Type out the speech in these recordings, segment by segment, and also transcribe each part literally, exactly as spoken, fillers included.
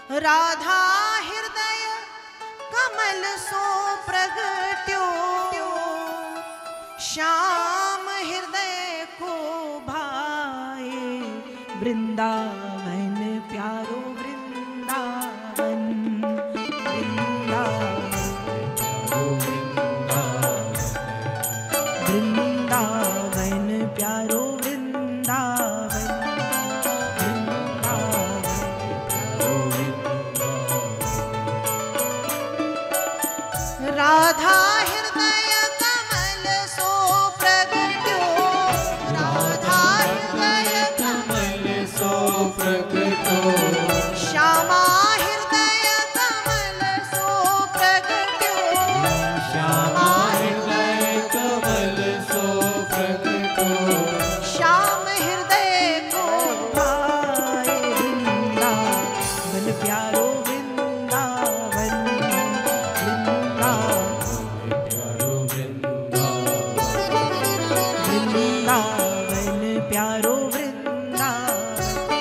राधा हृदय कमल सो प्रगट्यो, श्याम हृदय को भाए वृंदावन प्यारो वृंदावन, वृंदावन प्यारो वृंदावन, राधा हृदय कमल सो प्रगट्यो, राधा हृदय कमल सो प्रगट्यो, श्यामा हृदय कमल सो प्रगट्यो, श्यामा हृदय कमल सो प्रगट्यो, श्याम हृदय को भाए वृंदावन प्यारो प्यारो वृंदावन।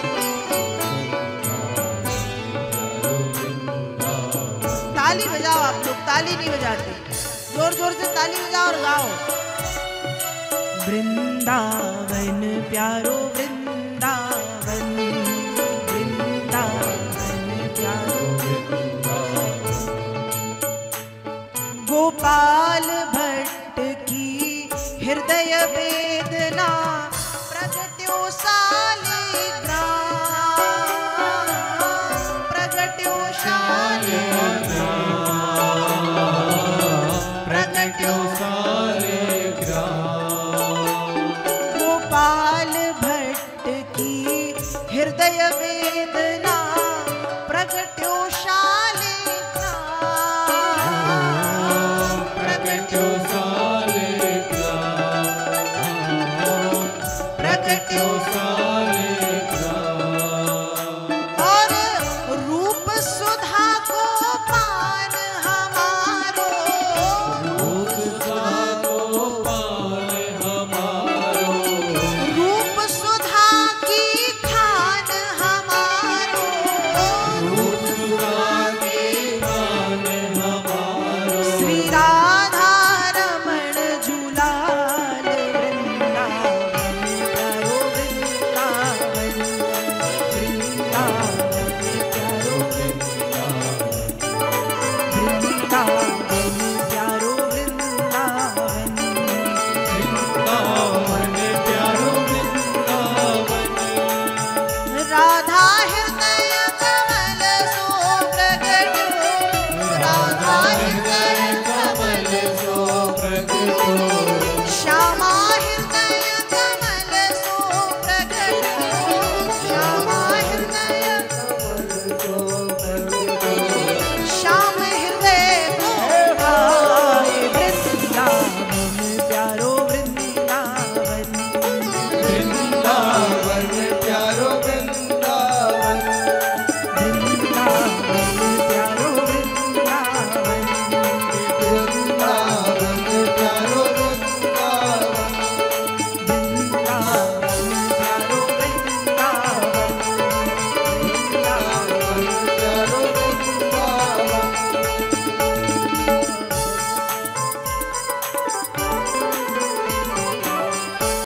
ताली बजाओ आप लोग, ताली नहीं बजाते, जोर जोर से ताली बजाओ और गाओ। वृंदावन प्यारो वृंदावन, वृंदावन प्यारो वृंदावन। गोपाल भट्ट की हृदय वेदना प्रगट्यो शालिग्राम, प्रगट्यो शालिग्राम।